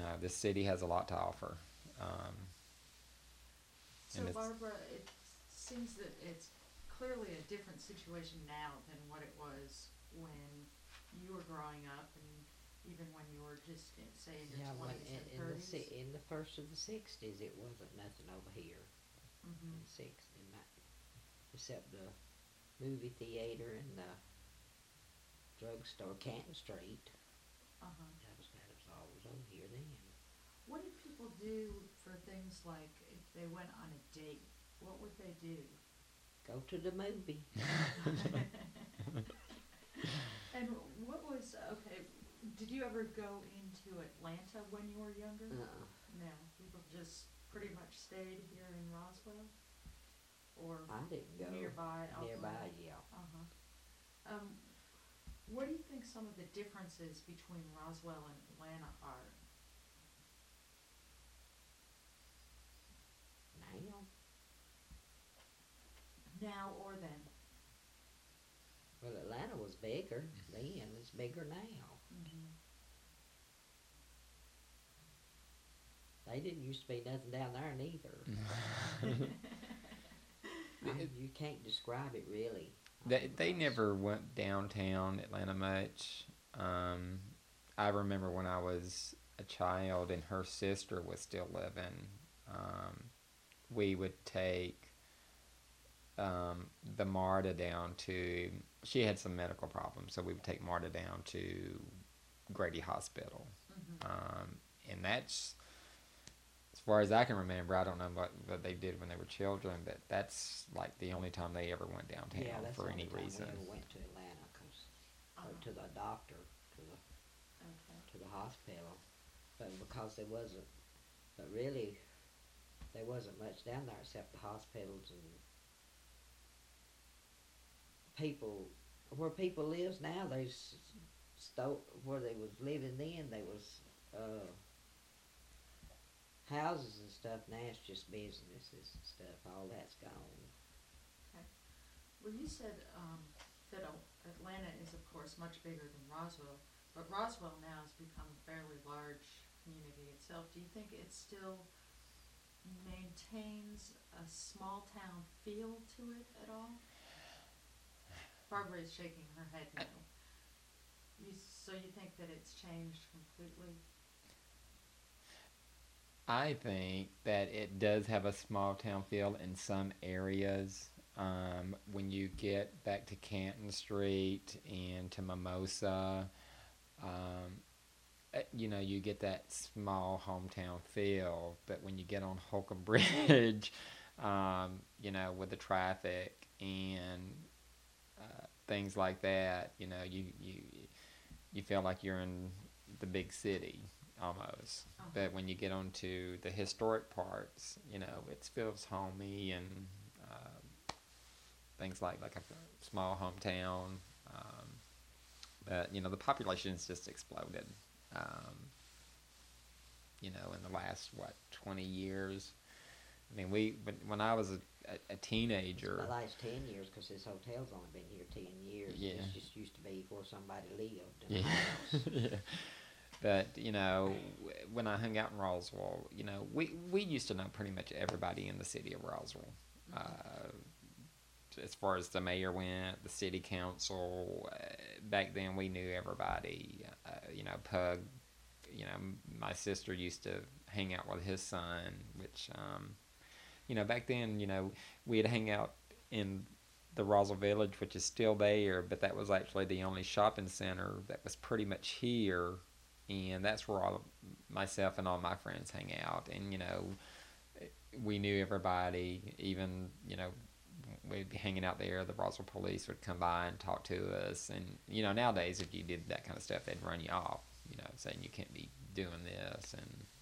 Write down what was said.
this city has a lot to offer. Um, So, and it's Barbara, it seems that it's clearly a different situation now than what it was when you were growing up, and even when you were just, say, in your Yeah, when 20s and 30s. in the first of the '60s, it wasn't nothing over here Mm-hmm. in except the movie theater and the drugstore, Canton Street. Uh-huh. That was all was over here then. What did people do for things like if they went on a date? What would they do? Go to the movie. And what was, okay, did you ever go into Atlanta when you were younger? Uh-uh. No, people just pretty much stayed here in Roswell or I didn't go nearby Atlanta. nearby. Yeah, Uh-huh. What do you think some of the differences between Roswell and Atlanta are? now. Now or then? Well, Atlanta was bigger then. It's bigger now. Mm-hmm. They didn't used to be nothing down there neither. You can't describe it really. they never went downtown Atlanta much. Um, I remember when I was a child and her sister was still living. Um, we would take the Marta down to. She had some medical problems, so we would take Marta down to Grady Hospital, Mm-hmm. and that's as far as I can remember. I don't know what they did when they were children, but that's like the only time they ever went downtown Yeah, that's for the any only time reason. we ever went to Atlanta, or Uh-huh. to the doctor, Okay. to the hospital. But because there wasn't, but really, there wasn't much down there except the hospitals and people. Where people lives now, there's where they was living then. They was uh, houses and stuff. Now it's just businesses and stuff. All that's gone. Okay. Well, you said that Atlanta is, of course, much bigger than Roswell, but Roswell now has become a fairly large community itself. Do you think it still maintains a small town feel to it at all? Barbara is shaking her head no. So you think that it's changed completely? I think that it does have a small town feel in some areas. When you get back to Canton Street and to Mimosa, um, you get that small hometown feel. But when you get on Holcomb Bridge, with the traffic and things like that, you feel like you're in the big city almost. Uh-huh. But when you get onto the historic parts, it feels homey and things like a small hometown. But the population's just exploded. Um, in the last 20 years. I mean, when I was a It's the teenager, last 10 years because this hotel's only been here 10 years. yeah, This just used to be where somebody lived in a yeah, house. yeah. But when I hung out in Roswell, we used to know pretty much everybody in the city of Roswell. Mm-hmm. As far as the mayor went, the city council. Back then, we knew everybody. Pug. My sister used to hang out with his son, which back then, we'd hang out in the Roswell Village, which is still there, but that was actually the only shopping center that was pretty much here, and that's where myself and all my friends hang out, and we knew everybody, even we'd be hanging out there. The Roswell police would come by and talk to us, and nowadays if you did that kind of stuff, they'd run you off, saying you can't be doing this, and